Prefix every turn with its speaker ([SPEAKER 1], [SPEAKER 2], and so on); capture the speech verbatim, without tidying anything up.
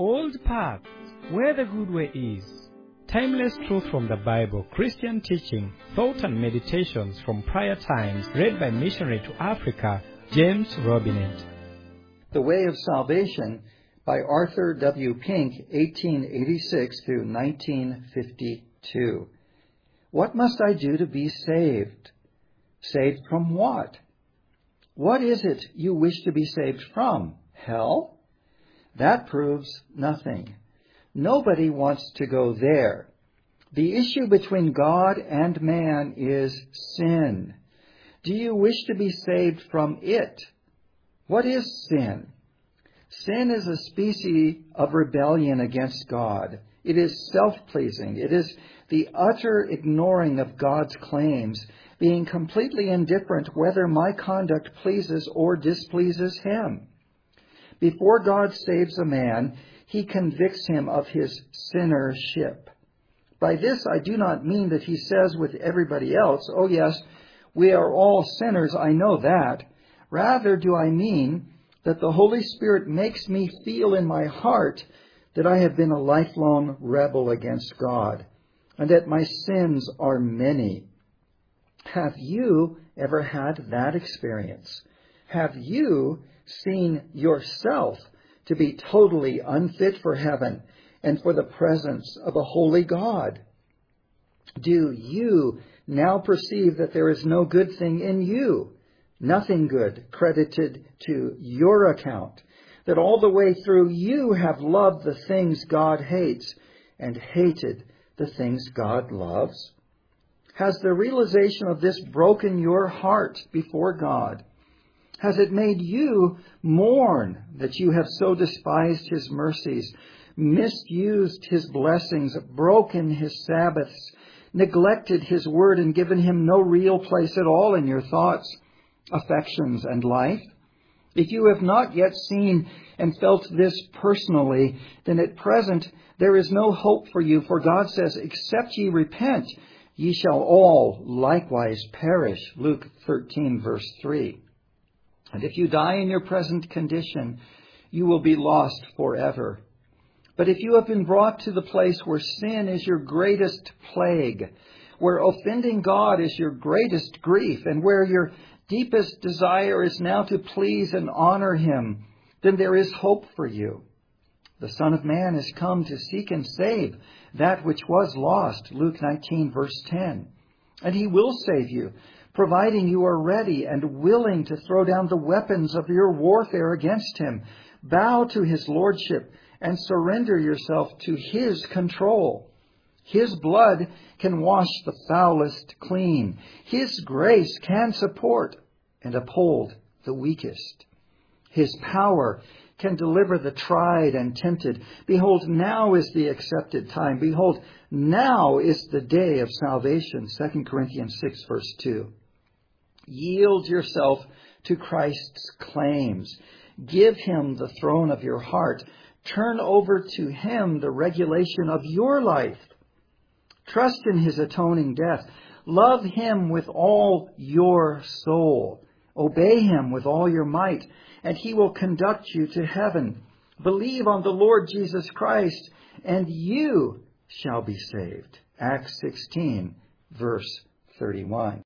[SPEAKER 1] old paths where the good way is. Timeless truth from the Bible, Christian teaching, thought and meditations from prior times, read by missionary to Africa, James Robinet.
[SPEAKER 2] The Way of Salvation by Arthur W. Pink, eighteen eighty-six through nineteen fifty-two. What must I do to be saved? Saved from what? What is it you wish to be saved from? Hell? That proves nothing. Nobody wants to go there. The issue between God and man is sin. Do you wish to be saved from it? What is sin? Sin is a species of rebellion against God. It is self-pleasing. It is the utter ignoring of God's claims, being completely indifferent whether my conduct pleases or displeases Him. Before God saves a man, He convicts him of his sinnership. By this I do not mean that He says with everybody else, "Oh yes, we are all sinners, I know that." Rather do I mean that the Holy Spirit makes me feel in my heart that I have been a lifelong rebel against God, and that my sins are many. Have you ever had that experience? Have you seen yourself to be totally unfit for heaven and for the presence of a holy God? Do you now perceive that there is no good thing in you, nothing good credited to your account, that all the way through you have loved the things God hates and hated the things God loves? Has the realization of this broken your heart before God? Has it made you mourn that you have so despised His mercies, misused His blessings, broken His Sabbaths, neglected His word, and given Him no real place at all in your thoughts, affections, and life? If you have not yet seen and felt this personally, then at present there is no hope for you, for God says, "Except ye repent, ye shall all likewise perish." Luke thirteen, verse three. And if you die in your present condition, you will be lost forever. But if you have been brought to the place where sin is your greatest plague, where offending God is your greatest grief, and where your deepest desire is now to please and honor Him, then there is hope for you. The Son of Man is come to seek and save that which was lost, Luke nineteen, verse ten. And He will save you, providing you are ready and willing to throw down the weapons of your warfare against Him, bow to His lordship, and surrender yourself to His control. His blood can wash the foulest clean. His grace can support and uphold the weakest. His power can deliver the tried and tempted. Behold, now is the accepted time. Behold, now is the day of salvation. Second Corinthians six, verse two. Yield yourself to Christ's claims. Give Him the throne of your heart. Turn over to Him the regulation of your life. Trust in His atoning death. Love Him with all your soul. Obey Him with all your might, and He will conduct you to heaven. Believe on the Lord Jesus Christ, and you shall be saved. Acts sixteen, verse thirty-one.